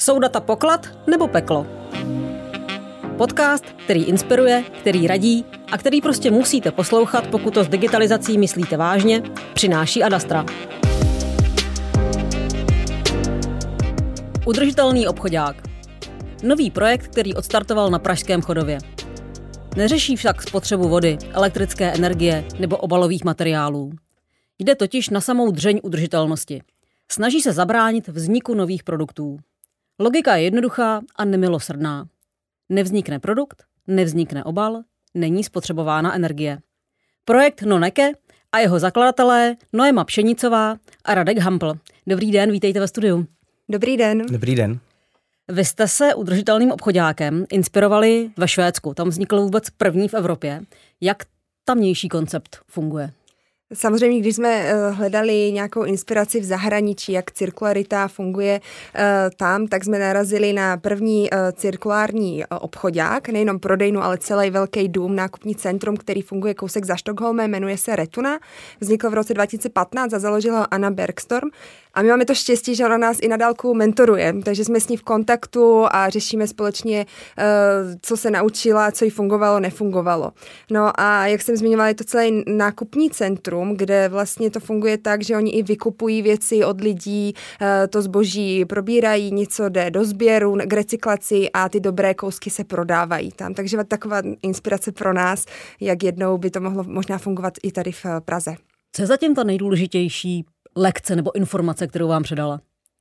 Jsou data poklad nebo peklo? Podcast, který inspiruje, který radí a který prostě musíte poslouchat, pokud to s digitalizací myslíte vážně, přináší Adastra. Udržitelný obchodák. Nový projekt, který odstartoval na Pražském Chodově. Neřeší však spotřebu vody, elektrické energie nebo obalových materiálů. Jde totiž na samou dřeň udržitelnosti. Snaží se zabránit vzniku nových produktů. Logika je jednoduchá a nemilosrdná. Nevznikne produkt, nevznikne obal, není spotřebována energie. Projekt Noneke a jeho zakladatelé Noema Pšenicová a Radek Hampl. Dobrý den, vítejte ve studiu. Dobrý den. Dobrý den. Vy jste se udržitelným obchodákem inspirovali ve Švédsku. Tam vznikl vůbec první v Evropě. Jak tamnější koncept funguje? Samozřejmě, když jsme hledali nějakou inspiraci v zahraničí, jak cirkularita funguje tam, tak jsme narazili na první cirkulární obchodák, nejenom prodejnu, ale celý velký dům, nákupní centrum, který funguje kousek za Stockholmem, jmenuje se Retuna. Vznikl v roce 2015 a založila ho Anna Bergstorm. A my máme to štěstí, že ona nás i na dálku mentoruje, takže jsme s ní v kontaktu a řešíme společně, co se naučila, co jí fungovalo, nefungovalo. No a jak jsem zmiňovala, je to celý nákupní centrum, kde vlastně to funguje tak, že oni i vykupují věci od lidí, to zboží probírají, něco jde do sběru, k recyklaci a ty dobré kousky se prodávají tam. Takže taková inspirace pro nás, jak jednou by to mohlo možná fungovat i tady v Praze. Co je zatím ta nejdůležitější lekce nebo informace, kterou vám předala?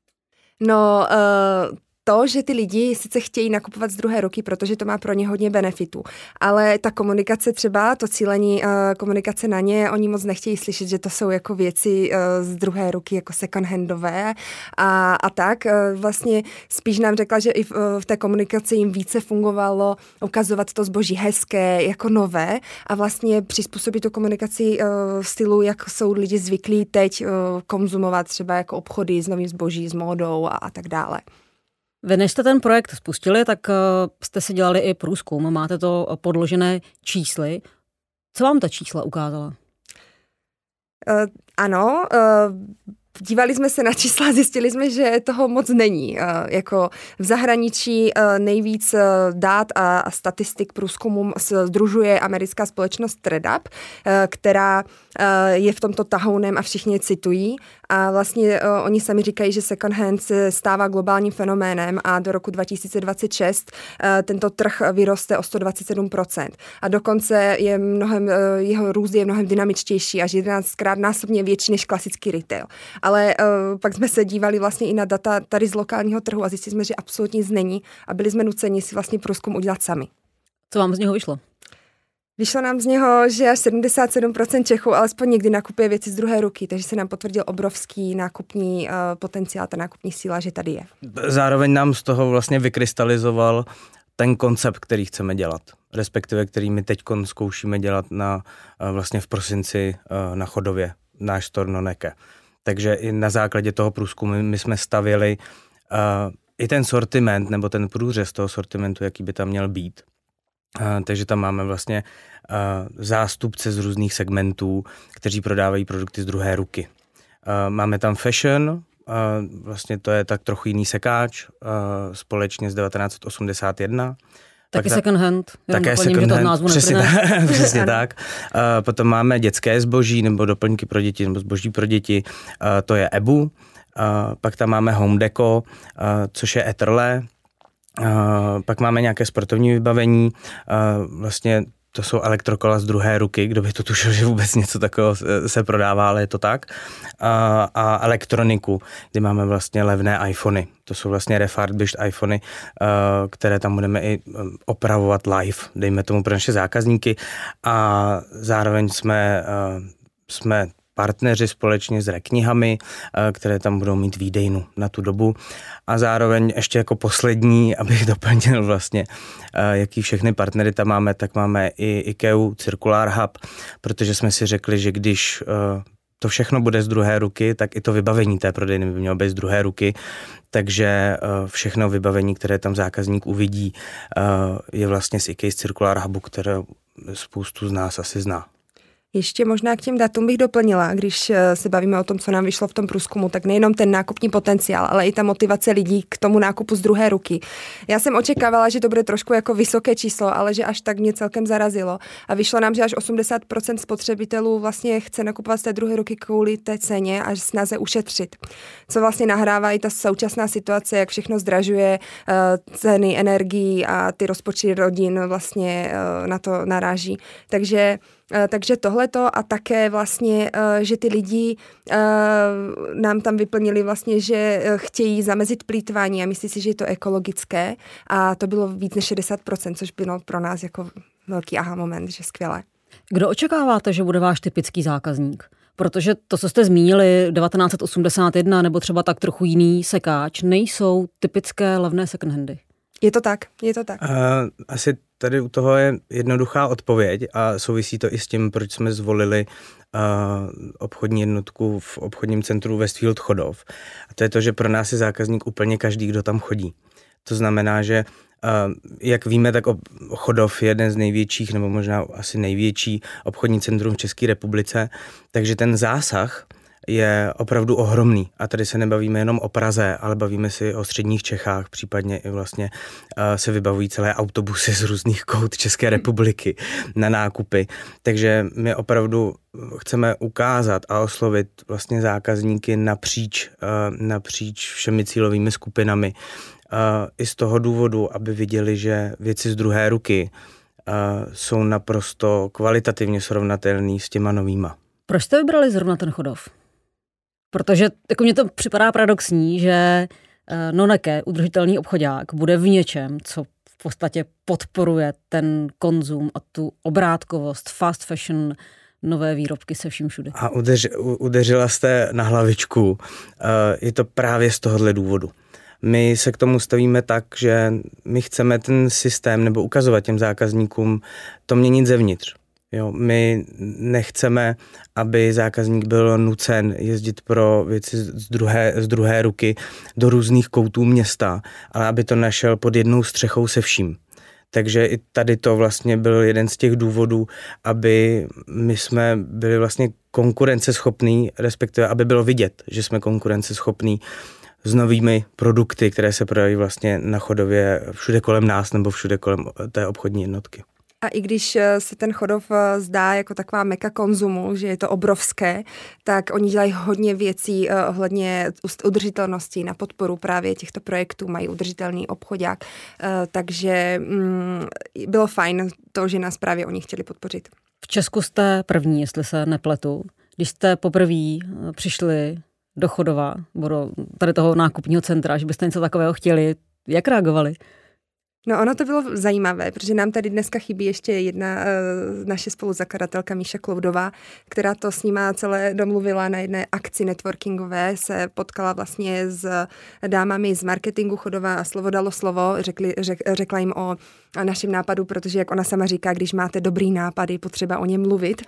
No, to, že ty lidi sice chtějí nakupovat z druhé ruky, protože to má pro ně hodně benefitů, ale ta komunikace třeba, to cílení komunikace na ně, oni moc nechtějí slyšet, že to jsou jako věci z druhé ruky, jako second-handové a tak. Vlastně spíš nám řekla, že i v té komunikaci jim více fungovalo ukazovat to zboží hezké, jako nové a vlastně přizpůsobit tu komunikaci stylu, jak jsou lidi zvyklí teď konzumovat třeba jako obchody s novým zboží, s módou a tak dále. Vy, než jste ten projekt spustili, tak jste si dělali i průzkum, máte to podložené čísly. Co vám ta čísla ukázala? Ano, dívali jsme se na čísla a zjistili jsme, že toho moc není. Jako v zahraničí nejvíc dát a statistik průzkumu sdružuje americká společnost ThredUp, která je v tomto tahounem a všichni je citují. A vlastně oni sami říkají, že second hand se stává globálním fenoménem a do roku 2026 tento trh vyroste o 127%. A dokonce je jeho růst je mnohem dynamičtější, až 11krát násobně větší než klasický retail. Ale pak jsme se dívali vlastně i na data tady z lokálního trhu a zjistili jsme, že absolutně nic není a byli jsme nuceni si vlastně průzkum udělat sami. Co vám z něho vyšlo? Vyšlo nám z něho, že až 77% Čechů alespoň někdy nakupuje věci z druhé ruky, takže se nám potvrdil obrovský nákupní potenciál, ta nákupní síla, že tady je. Zároveň nám z toho vlastně vykrystalizoval ten koncept, který chceme dělat, respektive který my teď zkoušíme dělat vlastně v prosinci na Chodově, náš store Noneke. Takže i na základě toho průzkumu my jsme stavěli i ten sortiment, nebo ten průřez toho sortimentu, jaký by tam měl být. Takže tam máme vlastně zástupce z různých segmentů, kteří prodávají produkty z druhé ruky. Máme tam fashion, vlastně to je tak trochu jiný sekáč, společně z 1981. Taky second hand. Také second hand, přesně tak. Potom máme dětské zboží nebo doplňky pro děti nebo zboží pro děti, to je Ebu. Pak tam máme home deco, což je Etrle. Pak máme nějaké sportovní vybavení, vlastně to jsou elektrokola z druhé ruky, kdo by to tušil, že vůbec něco takového se prodává, ale je to tak. A elektroniku, kdy máme vlastně levné iPhony. To jsou vlastně refurbished iPhony, které tam budeme i opravovat live, dejme tomu pro naše zákazníky. A zároveň jsme partneři společně s reknihami, které tam budou mít výdejnu na tu dobu. A zároveň ještě jako poslední, abych doplnil vlastně, jaký všechny partnery tam máme, tak máme i IKEA Circular Hub, protože jsme si řekli, že když to všechno bude z druhé ruky, tak i to vybavení té prodejny by mělo být z druhé ruky. Takže všechno vybavení, které tam zákazník uvidí, je vlastně z IKEA Circular Hubu, které spoustu z nás asi zná. Ještě možná k těm datům bych doplnila, když se bavíme o tom, co nám vyšlo v tom průzkumu, tak nejenom ten nákupní potenciál, ale i ta motivace lidí k tomu nákupu z druhé ruky. Já jsem očekávala, že to bude trošku jako vysoké číslo, ale že až tak mě celkem zarazilo. A vyšlo nám, že až 80% spotřebitelů vlastně chce nakupovat z té druhé ruky kvůli té ceně a snaze ušetřit. Co vlastně nahrává i ta současná situace, jak všechno zdražuje, ceny energií a ty rozpočty rodin vlastně na to naráží. Takže tohleto a také vlastně, že ty lidi nám tam vyplnili vlastně, že chtějí zamezit plýtvání a myslí si, že je to ekologické a to bylo víc než 60%, což bylo pro nás jako velký aha moment, že skvělé. Kdo očekáváte, že bude váš typický zákazník? Protože to, co jste zmínili, 1981 nebo třeba tak trochu jiný sekáč, nejsou typické levné second-handy. Je to tak. Asi tady u toho je jednoduchá odpověď a souvisí to i s tím, proč jsme zvolili obchodní jednotku v obchodním centru Westfield Chodov. A to je to, že pro nás je zákazník úplně každý, kdo tam chodí. To znamená, že jak víme, tak Chodov je jeden z největších, nebo možná asi největší obchodní centrum v České republice, takže ten zásah je opravdu ohromný. A tady se nebavíme jenom o Praze, ale bavíme si o středních Čechách, případně i vlastně se vybavují celé autobusy z různých kout České republiky na nákupy. Takže my opravdu chceme ukázat a oslovit vlastně zákazníky napříč všemi cílovými skupinami. I z toho důvodu, aby viděli, že věci z druhé ruky jsou naprosto kvalitativně srovnatelný s těma novýma. Proč jste vybrali zrovna ten Chodov? Protože jako mně to připadá paradoxní, že Noneke, udržitelný obchodák, bude v něčem, co v podstatě podporuje ten konzum a tu obrátkovost, fast fashion, nové výrobky se vším všude. A udeřila jste na hlavičku. Je to právě z tohohle důvodu. My se k tomu stavíme tak, že my chceme ten systém nebo ukazovat těm zákazníkům to měnit zevnitř. Jo, my nechceme, aby zákazník byl nucen jezdit pro věci z druhé ruky do různých koutů města, ale aby to našel pod jednou střechou se vším. Takže i tady to vlastně byl jeden z těch důvodů, aby my jsme byli vlastně konkurenceschopní, respektive aby bylo vidět, že jsme konkurenceschopní s novými produkty, které se prodají vlastně na Chodově všude kolem nás nebo všude kolem té obchodní jednotky. A i když se ten Chodov zdá jako taková meka konzumu, že je to obrovské, tak oni dělají hodně věcí ohledně udržitelnosti na podporu právě těchto projektů, mají udržitelný obchodák, takže bylo fajn to, že nás právě oni chtěli podpořit. V Česku jste první, jestli se nepletu. Když jste poprvé přišli do Chodova, do tady toho nákupního centra, že byste něco takového chtěli, jak reagovali? No ono to bylo zajímavé, protože nám tady dneska chybí ještě jedna naše spoluzakladatelka Míša Kloudová, která to s nima celé domluvila na jedné akci networkingové, se potkala vlastně s dámami z marketingu Chodova a slovo dalo slovo, řekla jim o našem nápadu, protože jak ona sama říká, když máte dobrý nápad, je potřeba o něm mluvit.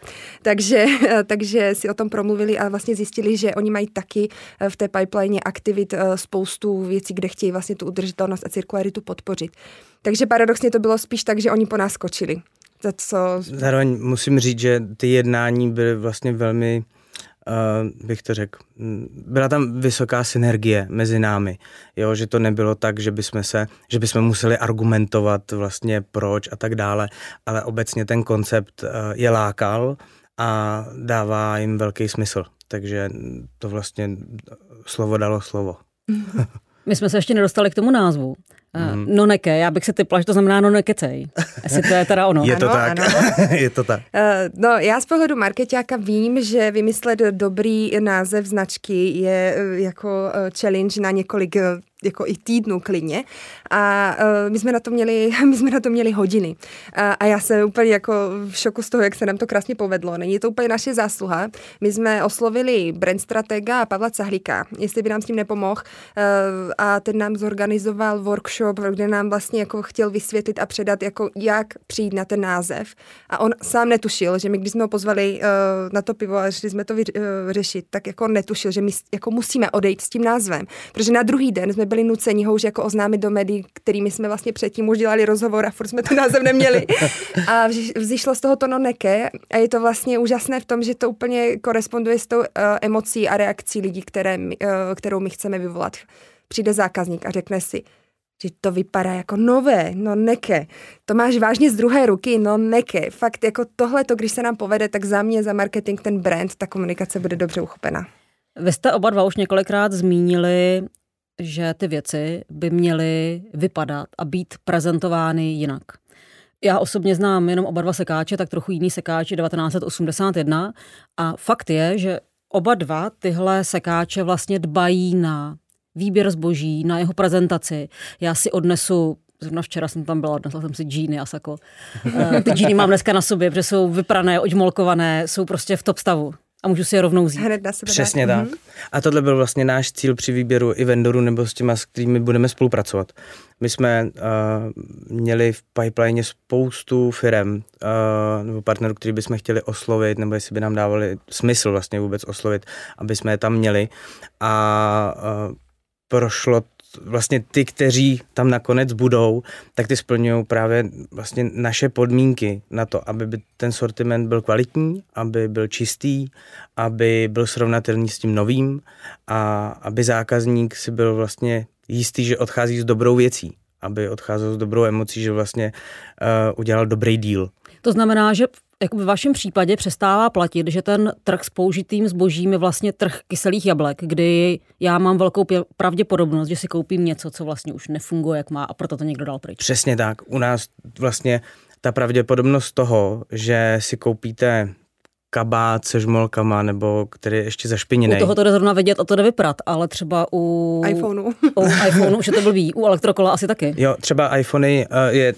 Takže si o tom promluvili a vlastně zjistili, že oni mají taky v té pipeline aktivit spoustu věcí, kde chtějí vlastně tu udržitelnost a cirkularitu podpořit. Takže paradoxně to bylo spíš tak, že oni po nás skočili. Zároveň musím říct, že ty jednání byly vlastně velmi, bych to řekl, byla tam vysoká synergie mezi námi. Jo, že to nebylo tak, že bychom museli argumentovat vlastně proč a tak dále, ale obecně ten koncept je lákal a dává jim velký smysl. Takže to vlastně slovo dalo slovo. My jsme se ještě nedostali k tomu názvu. Noneke, já bych se typla, že to znamená nonekecej. Jestli to je teda ono. Je to tak. Je to tak. No, já z pohledu markeťáka vím, že vymyslet dobrý název značky je jako challenge na několik jako i týdnu klidně a my jsme na to měli hodiny. A já jsem úplně jako v šoku z toho, jak se nám to krásně povedlo. Není to úplně naše zásluha. My jsme oslovili brand stratega Pavla Cahlíka, jestli by nám s tím nepomohl, a ten nám zorganizoval workshop, kde nám vlastně jako chtěl vysvětlit a předat, jako jak přijít na ten název. A on sám netušil, že my, když jsme ho pozvali na to pivo a šli jsme to řešit, tak jako netušil, že my jako musíme odejít s tím názvem. Protože na druhý den jsme byli nuceni ho už jako oznámit do médií, kterými jsme vlastně předtím už dělali rozhovor a furt jsme ten název neměli. A vzýšlo z toho to Noneke a je to vlastně úžasné v tom, že to úplně koresponduje s tou emocí a reakcí lidí, kterou my chceme vyvolat. Přijde zákazník a řekne si, že to vypadá jako nové, Noneke. To máš vážně z druhé ruky, Noneke. Fakt jako tohleto, když se nám povede, tak za mě, za marketing, ten brand, ta komunikace bude dobře uchopena. Vy jste oba dva už několikrát zmínili, že ty věci by měly vypadat a být prezentovány jinak. Já osobně znám jenom oba dva sekáče, tak trochu jiný sekáč 1981 a fakt je, že oba dva tyhle sekáče vlastně dbají na výběr zboží, na jeho prezentaci. Já si odnesu, zrovna včera jsem tam byla, odnesla jsem si džíny a sako. Ty džíny mám dneska na sobě, protože jsou vyprané, oďmolkované, jsou prostě v top stavu. A můžu si je rovnou vzít. Přesně tak. A tohle byl vlastně náš cíl při výběru i vendorů nebo s těma, s kterými budeme spolupracovat. My jsme měli v pipeline spoustu firem nebo partnerů, který bychom chtěli oslovit, nebo jestli by nám dávali smysl vlastně vůbec oslovit, aby jsme je tam měli. A prošlo vlastně ty, kteří tam nakonec budou, tak ty splňují právě vlastně naše podmínky na to, aby ten sortiment byl kvalitní, aby byl čistý, aby byl srovnatelný s tím novým a aby zákazník si byl vlastně jistý, že odchází s dobrou věcí, aby odcházel s dobrou emocí, že vlastně udělal dobrý deal. To znamená, že jako v vašem případě přestává platit, že ten trh s použitým zbožím je vlastně trh kyselých jablek, kdy já mám velkou pravděpodobnost, že si koupím něco, co vlastně už nefunguje, jak má a proto to někdo dal pryč. Přesně tak. U nás vlastně ta pravděpodobnost toho, že si koupíte kabát se žmolkama, nebo který je ještě zašpiněný. U toho to jde zrovna vidět a to jde vyprat, ale třeba u iPhoneu. U iPhoneu už je to blbý, u elektrokola asi taky. Jo, třeba iPhony je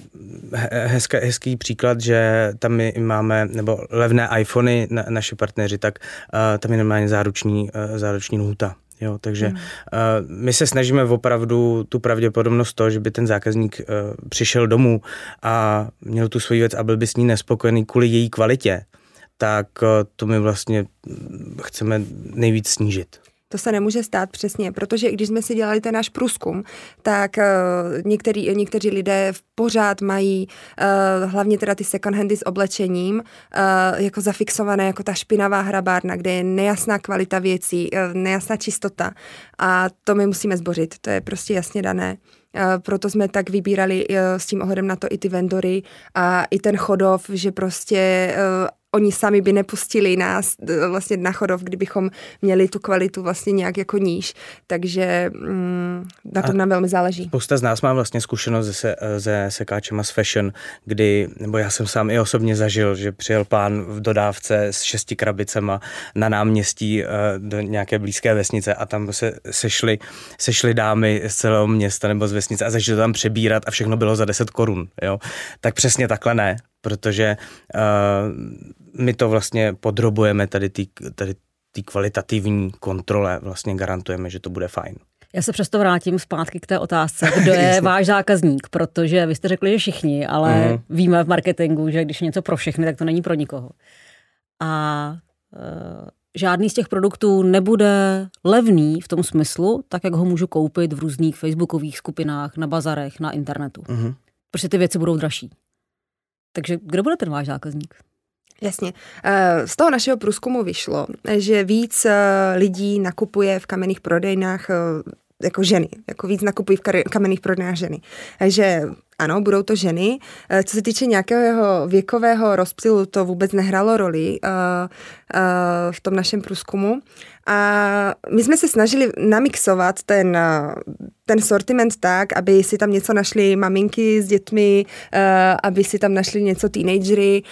hezký příklad, že tam my máme, nebo levné iPhony, naši partneři, tak tam je normálně záruční lhůta. Jo, takže my se snažíme opravdu tu pravděpodobnost toho, že by ten zákazník přišel domů a měl tu svoji věc a byl by s ní nespokojený kvůli její kvalitě, tak to my vlastně chceme nejvíc snížit. To se nemůže stát přesně, protože když jsme si dělali ten náš průzkum, tak někteří lidé pořád mají hlavně teda ty second handy s oblečením jako zafixované jako ta špinavá hrabárna, kde je nejasná kvalita věcí, nejasná čistota a to my musíme zbořit, to je prostě jasně dané. Proto jsme tak vybírali s tím ohledem na to i ty vendory a i ten Chodov, že prostě oni sami by nepustili nás vlastně na Chodov, kdybychom měli tu kvalitu vlastně nějak jako níž. Takže na tom nám velmi záleží. Spousta z nás má vlastně zkušenost se sekáčema z fashion, kdy, nebo já jsem sám i osobně zažil, že přijel pán v dodávce s 6 krabicema na náměstí do nějaké blízké vesnice a tam se sešly dámy z celého města nebo z vesnice a začali to tam přebírat a všechno bylo za 10 korun. Jo? Tak přesně takhle ne. Protože my to vlastně podrobujeme tady té kvalitativní kontrole, vlastně garantujeme, že to bude fajn. Já se přesto vrátím zpátky k té otázce, kdo je váš zákazník, protože vy jste řekli, že všichni, ale víme v marketingu, že když je něco pro všechny, tak to není pro nikoho. A žádný z těch produktů nebude levný v tom smyslu, tak jak ho můžu koupit v různých facebookových skupinách, na bazarech, na internetu. Protože ty věci budou dražší. Takže kdo bude ten váš zákazník? Jasně. Z toho našeho průzkumu vyšlo, že víc lidí nakupuje v kamenných prodejnách jako ženy. Jako víc nakupují v kamenných prodejnách ženy. Takže ano, budou to ženy. Co se týče nějakého věkového rozptylu, to vůbec nehrálo roli v tom našem průzkumu. A my jsme se snažili namixovat ten sortiment tak, aby si tam něco našli maminky s dětmi, aby si tam našli něco teenagery,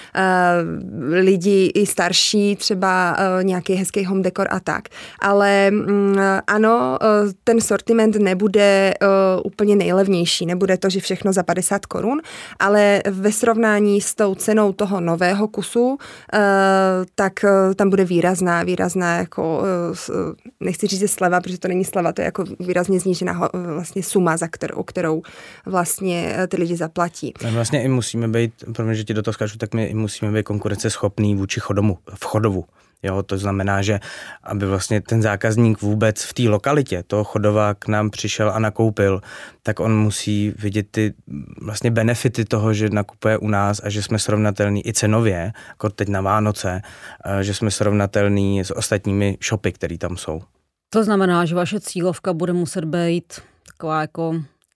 lidi i starší, třeba nějaký hezký home decor a tak. Ale ano, ten sortiment nebude úplně nejlevnější. Nebude to, že všechno za 50 korun, ale ve srovnání s tou cenou toho nového kusu, tak tam bude výrazná jako nechci říct, že sleva, protože to není sleva, to je jako výrazně znížená vlastně suma, o kterou vlastně ty lidi zaplatí. My vlastně i musíme být, protože ti do toho skáču, tak my i musíme být konkurenceschopný vůči Chodovu. Jo, to znamená, že aby vlastně ten zákazník vůbec v té lokalitě toho chodova k nám přišel a nakoupil, tak on musí vidět ty vlastně benefity toho, že nakupuje u nás a že jsme srovnatelní i cenově, jako teď na Vánoce, že jsme srovnatelní s ostatními shopy, které tam jsou. To znamená, že vaše cílovka bude muset být taková jako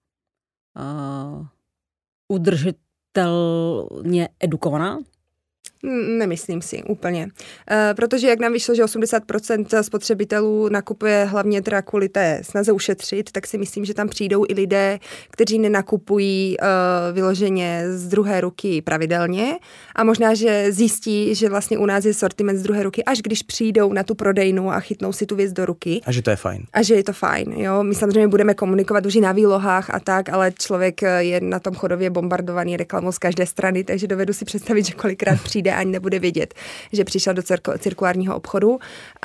udržitelně edukovaná? Nemyslím si úplně. Protože jak nám vyšlo, že 80% spotřebitelů nakupuje hlavně teda kvůli té snaze ušetřit, tak si myslím, že tam přijdou i lidé, kteří nenakupují vyloženě z druhé ruky pravidelně a možná, že zjistí, že vlastně u nás je sortiment z druhé ruky, až když přijdou na tu prodejnu a chytnou si tu věc do ruky. A že to je fajn. A že je to fajn, jo. My samozřejmě budeme komunikovat už i na výlohách a tak, ale člověk je na tom chodově bombardovaný reklamou z každé strany, takže dovedu si představit, že kolikrát přijde ani nebude vědět, že přišel do cirkulárního obchodu.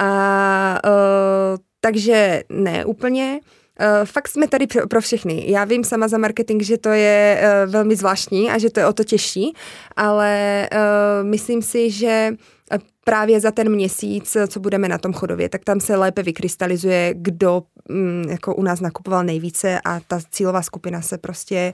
Takže ne úplně. Fakt jsme tady pro všechny. Já vím sama za marketing, že to je velmi zvláštní a že to je o to těžší, ale myslím si, že právě za ten měsíc, co budeme na tom chodově, tak tam se lépe vykrystalizuje, kdo jako u nás nakupoval nejvíce a ta cílová skupina se prostě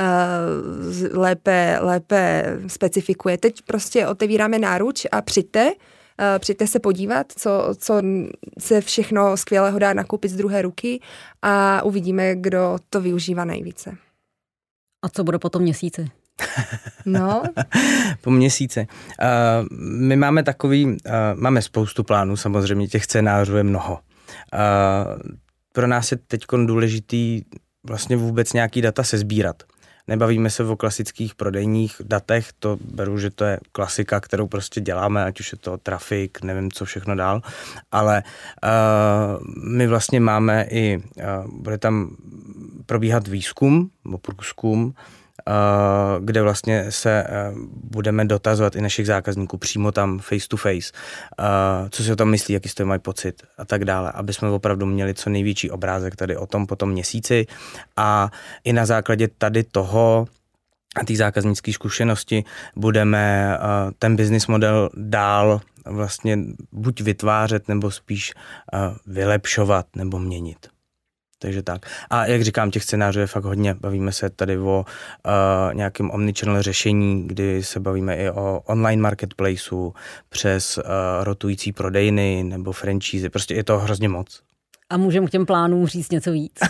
lépe specifikuje. Teď prostě otevíráme náruč a přijďte se podívat, co se všechno skvělého dá nakoupit z druhé ruky a uvidíme, kdo to využívá nejvíce. A co bude po tom měsíci? No. Po měsíci. My máme máme spoustu plánů, samozřejmě těch scénářů je mnoho. Pro nás je teď důležitý vlastně vůbec nějaký data sesbírat. Nebavíme se o klasických prodejních datech, to beru, že to je klasika, kterou prostě děláme, ať už je to trafik, nevím co všechno dál, ale my vlastně máme bude tam probíhat výzkum, nebo průzkum, kde vlastně se budeme dotazovat i našich zákazníků přímo tam face to face, co si o tom myslí, jaký z toho mají pocit a tak dále, aby jsme opravdu měli co největší obrázek tady o tom po tom měsíci a i na základě tady toho a té zákaznické zkušenosti budeme ten business model dál vlastně buď vytvářet, nebo spíš vylepšovat nebo měnit. Takže tak. A jak říkám, těch scénářů je fakt hodně. Bavíme se tady o nějakém omnichannel řešení, kdy se bavíme i o online marketplaceu, přes rotující prodejny nebo franchise. Prostě je to hrozně moc. A můžeme k těm plánům říct něco víc?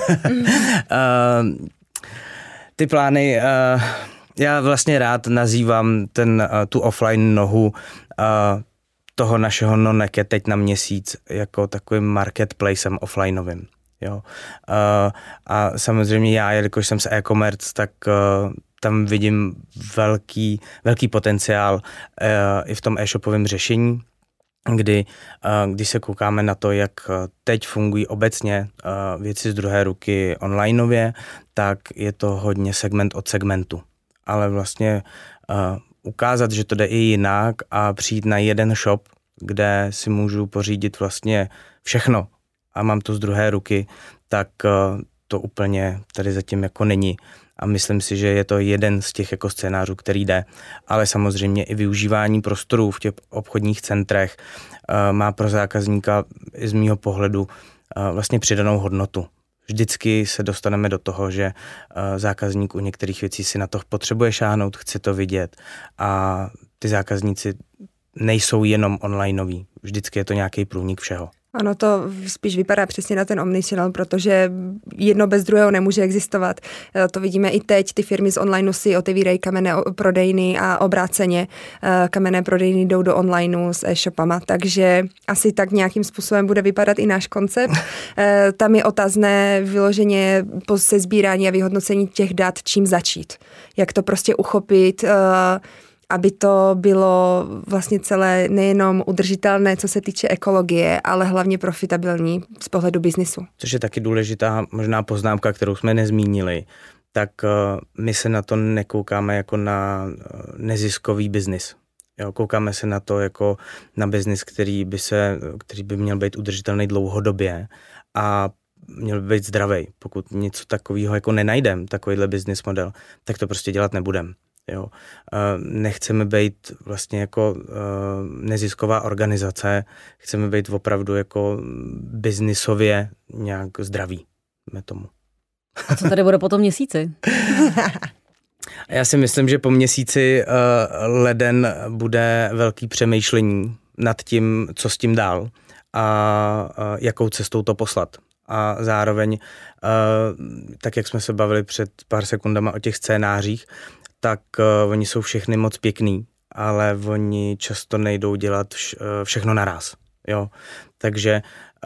Ty plány, já vlastně rád nazývám tu offline nohu toho našeho Noneke teď na měsíc jako takovým marketplacem offlineovým. Jo. A samozřejmě já, jelikož jsem z e-commerce, tak tam vidím velký potenciál i v tom e-shopovém řešení, když se koukáme na to, jak teď fungují obecně věci z druhé ruky onlineově, tak je to hodně segment od segmentu. Ale vlastně ukázat, že to jde i jinak a přijít na jeden shop, kde si můžu pořídit vlastně všechno, a mám to z druhé ruky, tak to úplně tady zatím jako není. A myslím si, že je to jeden z těch jako scénářů, který jde. Ale samozřejmě i využívání prostorů v těch obchodních centrech má pro zákazníka i z mýho pohledu vlastně přidanou hodnotu. Vždycky se dostaneme do toho, že zákazník u některých věcí si na to potřebuje šáhnout, chce to vidět a ty zákazníci nejsou jenom onlineoví. Vždycky je to nějaký průnik všeho. Ano, to spíš vypadá přesně na ten omnichannel, protože jedno bez druhého nemůže existovat. To vidíme i teď, ty firmy z onlineu si otevírají kamenné prodejny a obráceně kamenné prodejny jdou do onlineu s e-shopama, takže asi tak nějakým způsobem bude vypadat i náš koncept. Tam je otázné vyloženě po sesbírání a vyhodnocení těch dat, čím začít. Jak to prostě uchopit, aby to bylo vlastně celé nejenom udržitelné, co se týče ekologie, ale hlavně profitabilní z pohledu biznisu. Což je taky důležitá možná poznámka, kterou jsme nezmínili, tak my se na to nekoukáme jako na neziskový biznis. Jo, koukáme se na to jako na biznis, který by měl být udržitelný dlouhodobě a měl by být zdravý. Pokud něco takového jako nenajdem, takovýhle business model, tak to prostě dělat nebudem. Jo. Nechceme být vlastně jako nezisková organizace, chceme být opravdu jako biznisově nějak zdraví. Tomu. A co tady bude po tom měsíci? Já si myslím, že po měsíci leden bude velký přemýšlení nad tím, co s tím dál a jakou cestou to poslat. A zároveň, tak jak jsme se bavili před pár sekundama o těch scénářích, tak oni jsou všechny moc pěkný, ale oni často nejdou dělat všechno naraz. Jo? Takže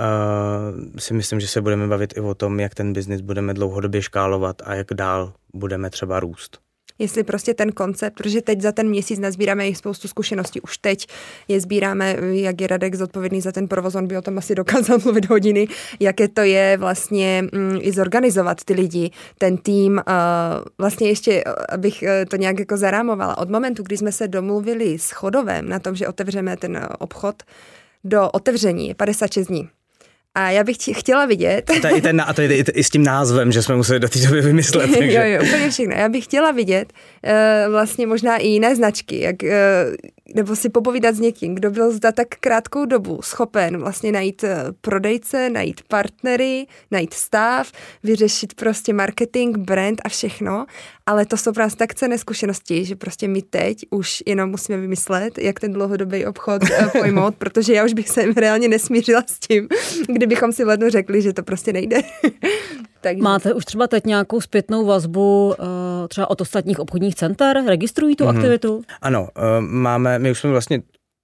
si myslím, že se budeme bavit i o tom, jak ten biznis budeme dlouhodobě škálovat a jak dál budeme třeba růst. Jestli prostě ten koncept, protože teď za ten měsíc nazbíráme jich spoustu zkušeností, už teď je sbíráme, jak je Radek zodpovědný za ten provoz, on by o tom asi dokázal mluvit hodiny, jaké to je vlastně i zorganizovat ty lidi, ten tým, vlastně ještě, abych to nějak jako zarámovala, od momentu, kdy jsme se domluvili s Chodovem na tom, že otevřeme ten obchod, do otevření je 56 dní. A já bych chtěla vidět... A to je i s tím názvem, že jsme museli do té doby vymyslet. Takže... jo, úplně všechno. Já bych chtěla vidět vlastně možná i jiné značky, nebo si popovídat s někým, kdo byl za tak krátkou dobu schopen vlastně najít prodejce, najít partnery, najít staff, vyřešit prostě marketing, brand a všechno, ale to jsou prostě tak cenné zkušenosti, že prostě my teď už jenom musíme vymyslet, jak ten dlouhodobý obchod pojmout, protože já už bych se reálně nesmířila s tím, kdybychom si v lednu řekli, že to prostě nejde. Takže... Máte už třeba teď nějakou zpětnou vazbu třeba od ostatních obchodních center? Registrují tu aktivitu? Ano, máme, my už jsme vlastně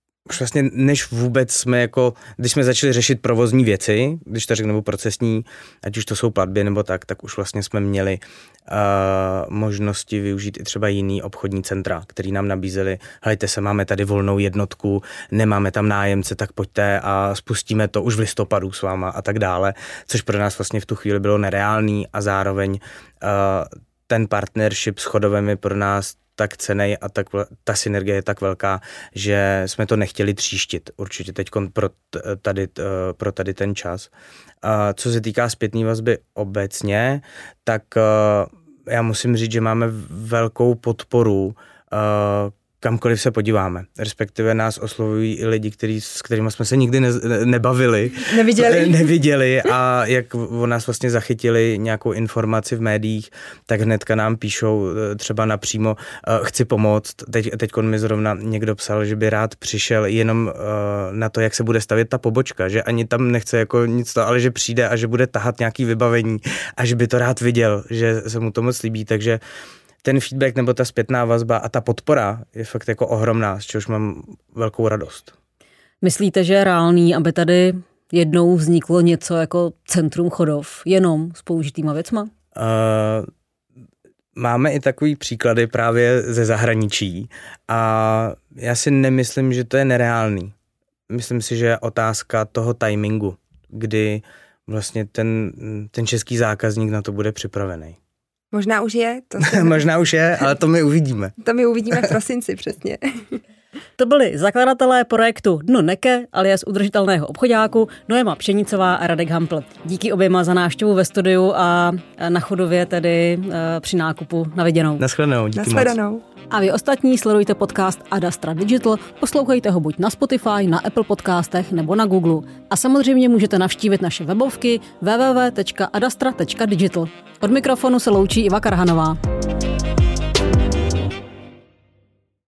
než vůbec jsme jako, když jsme začali řešit provozní věci, když to řeknu, nebo procesní, ať už to jsou platby nebo tak už vlastně jsme měli možnosti využít i třeba jiný obchodní centra, který nám nabízeli, hejte se, máme tady volnou jednotku, nemáme tam nájemce, tak pojďte a spustíme to už v listopadu s váma a tak dále, což pro nás vlastně v tu chvíli bylo nereálný a zároveň ten partnership s Chodovem je pro nás tak cennej a ta synergie je tak velká, že jsme to nechtěli tříštit určitě teď pro tady ten čas. Co se týká zpětné vazby obecně, tak já musím říct, že máme velkou podporu kamkoliv se podíváme. Respektive nás oslovují i lidi, s kterými jsme se nikdy nebavili. Neviděli a jak o nás vlastně zachytili nějakou informaci v médiích, tak hnedka nám píšou třeba napřímo chci pomoct. Teď mi zrovna někdo psal, že by rád přišel jenom na to, jak se bude stavět ta pobočka, že ani tam nechce jako nic to, ale že přijde a že bude tahat nějaký vybavení a že by to rád viděl, že se mu to moc líbí, takže ten feedback nebo ta zpětná vazba a ta podpora je fakt jako ohromná, z čehož mám velkou radost. Myslíte, že je reálný, aby tady jednou vzniklo něco jako Centrum Chodov, jenom s použitýma věcma? Máme i takový příklady právě ze zahraničí a já si nemyslím, že to je nereálný. Myslím si, že je otázka toho timingu, kdy vlastně ten český zákazník na to bude připravený. Možná už je. Možná už je, ale to my uvidíme. To my uvidíme v prosinci, přesně. To byli zakladatelé projektu Dno Neke, alias udržitelného obchoďáku, Noema Pšenicová a Radek Hampl. Díky oběma za návštěvu ve studiu a na Chodově tedy při nákupu. Na viděnou. Nashledanou, díky moc. A vy ostatní sledujte podcast Adastra Digital, poslouchejte ho buď na Spotify, na Apple podcastech nebo na Google. A samozřejmě můžete navštívit naše webovky www.adastra.digital. Od mikrofonu se loučí Iva Karhanová.